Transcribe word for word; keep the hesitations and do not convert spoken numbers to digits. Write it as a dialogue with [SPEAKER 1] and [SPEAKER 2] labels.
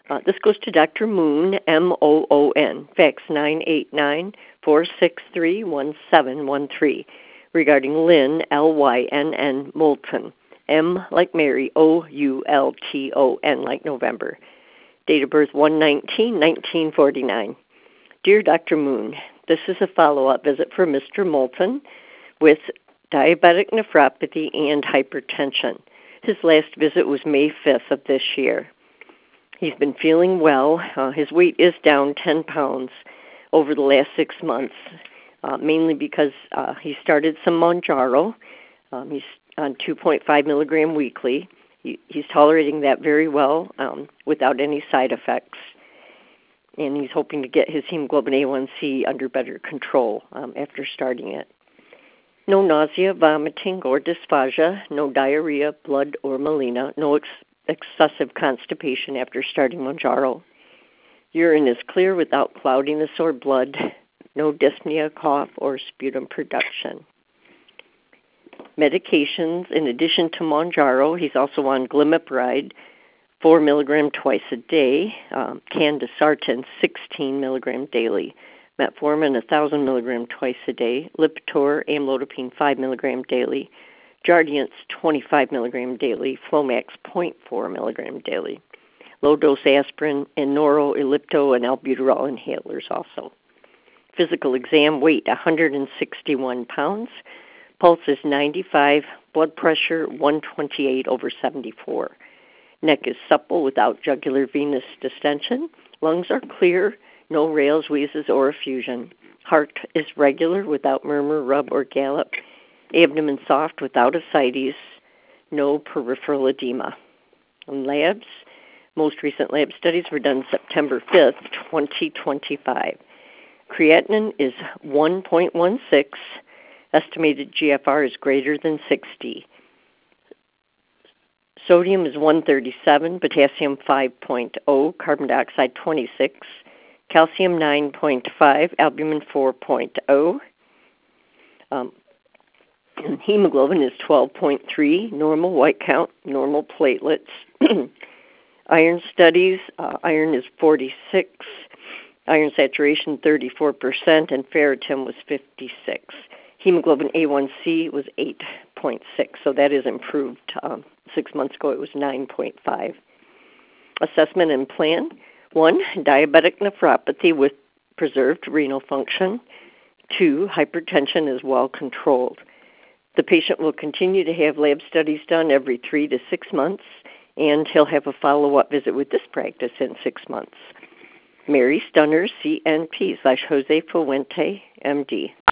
[SPEAKER 1] Uh, this goes to Doctor Moon, M O O N, fax nine eight nine, four six three, one seven one three, regarding Lynn, L Y N N, Moulton, M like Mary, O U L T O N like November. Date of birth one nineteen nineteen forty-nine. Dear Doctor Moon, this is a follow-up visit for Mister Moulton with diabetic nephropathy and hypertension. His last visit was May fifth of this year. He's been feeling well. Uh, his weight is down ten pounds over the last six months, uh, mainly because uh, he started some Mounjaro. Um, he's on two point five milligram weekly. He, he's tolerating that very well um, without any side effects. And he's hoping to get his hemoglobin A one C under better control um, after starting it. No nausea, vomiting, or dysphagia, no diarrhea, blood, or melena, no ex- excessive constipation after starting Mounjaro. Urine is clear without cloudiness or blood, no dyspnea, cough, or sputum production. Medications, in addition to Mounjaro, he's also on glimepiride, four milligram twice a day, um, candesartan, sixteen milligram daily, metformin, one thousand milligram twice a day, Lipitor, amlodipine, five milligram daily, Jardiance, twenty-five milligram daily, Flomax, zero point four milligram daily, low-dose aspirin, and Noro, Ellipto, and albuterol inhalers also. Physical exam, weight one hundred sixty-one pounds, pulse is ninety-five, blood pressure one twenty-eight over seventy-four. Neck is supple without jugular venous distension. Lungs are clear, no rales, wheezes, or effusion. Heart is regular without murmur, rub, or gallop. Abdomen soft without ascites. No peripheral edema. And labs, most recent lab studies were done September fifth, twenty twenty-five. Creatinine is one point one six. Estimated G F R is greater than sixty. Sodium is one thirty-seven, potassium five point zero, carbon dioxide twenty-six, calcium nine point five, albumin four point zero. Um, hemoglobin is twelve point three, normal white count, normal platelets. Iron studies, uh, iron is forty-six, iron saturation thirty-four percent, and ferritin was fifty-six. Hemoglobin A one C was eight point six, so that is improved. Um, six months ago it was nine point five. Assessment and plan. One, diabetic nephropathy with preserved renal function. Two, hypertension is well controlled. The patient will continue to have lab studies done every three to six months, and he'll have a follow-up visit with this practice in six months. Mary Stunner, C N P slash Jose Fuente, M D.